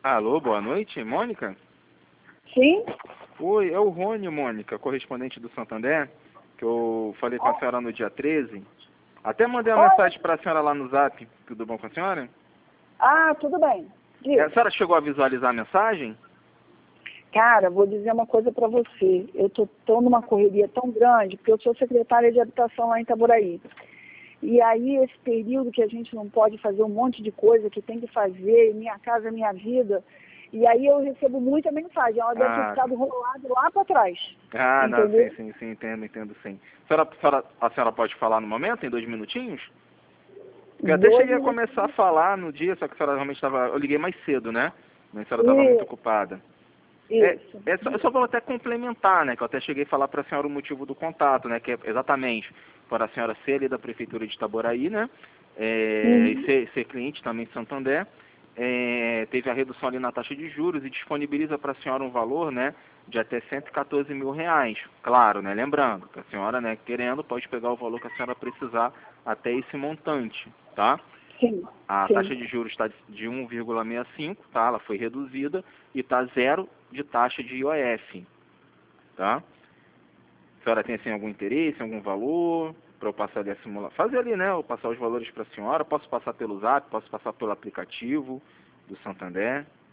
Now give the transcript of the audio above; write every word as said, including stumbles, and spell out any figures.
Alô, boa noite, Mônica? Sim? Oi, é o Rony, Mônica, correspondente do Santander, que eu falei com a senhora no dia treze. Até mandei uma Oi? mensagem para a senhora lá no Zap. Tudo bom com a senhora? Ah, tudo bem. É, Diz. a senhora chegou a visualizar a mensagem? Cara, vou dizer uma coisa para você. Eu tô, tô numa correria tão grande, porque eu sou secretária de habitação lá em Itaboraí. E aí, esse período que a gente não pode fazer um monte de coisa que tem que fazer, minha casa, minha vida. E aí eu recebo muita mensagem. Ela deve ter Ah, ficado rolada lá para trás. ah, não, sim, Entendeu? sim, sim, entendo, entendo, sim. A senhora, a senhora, a senhora pode falar no momento, em dois minutinhos? Porque eu até Dois cheguei a minutos. começar a falar no dia, só que a senhora realmente estava... Eu liguei mais cedo, né? Mas a senhora estava muito Isso, ocupada. É, isso. é só, eu só vou até complementar, né, que eu até cheguei a falar para a senhora o motivo do contato, né, que é exatamente para a senhora ser ali da Prefeitura de Itaboraí, né, é, e Uhum. ser, ser cliente também de Santander, é, teve a redução ali na taxa de juros e disponibiliza para a senhora um valor, né, de até cento e quatorze mil reais. Claro, né, lembrando que a senhora, né, querendo, pode pegar o valor que a senhora precisar até esse montante, tá? Sim, A sim. taxa de juros está de um vírgula sessenta e cinco, tá? Ela foi reduzida e está zero de taxa de I O F, tá? A senhora tem assim algum interesse, algum valor para eu passar ali a simulação? Fazer ali, né? Eu passar os valores para a senhora. Posso passar pelo Zap, posso passar pelo aplicativo do Santander.